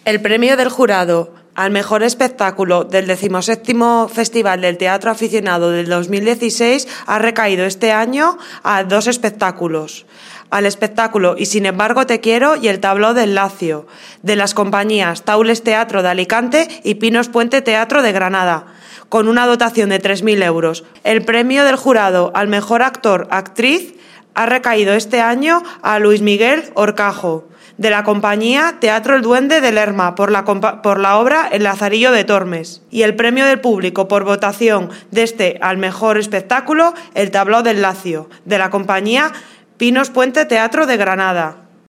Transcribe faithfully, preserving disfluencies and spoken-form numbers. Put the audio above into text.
El premio del jurado al mejor espectáculo del decimoséptimo Festival del Teatro Aficionado del dos mil dieciséis ha recaído este año a dos espectáculos. Al espectáculo Y sin embargo te quiero y El tablao del Lacio, de las compañías Taules Teatro de Alicante y Pinos Puente Teatro de Granada, con una dotación de tres mil euros. El premio del jurado al mejor actor-actriz ha recaído este año a Luis Miguel Horcajo, de la compañía Teatro El Duende de Lerma, por la, por la obra El Lazarillo de Tormes. Y el premio del público por votación de este al mejor espectáculo, El tablao del Lacio, de la compañía Pinos Puente Teatro de Granada.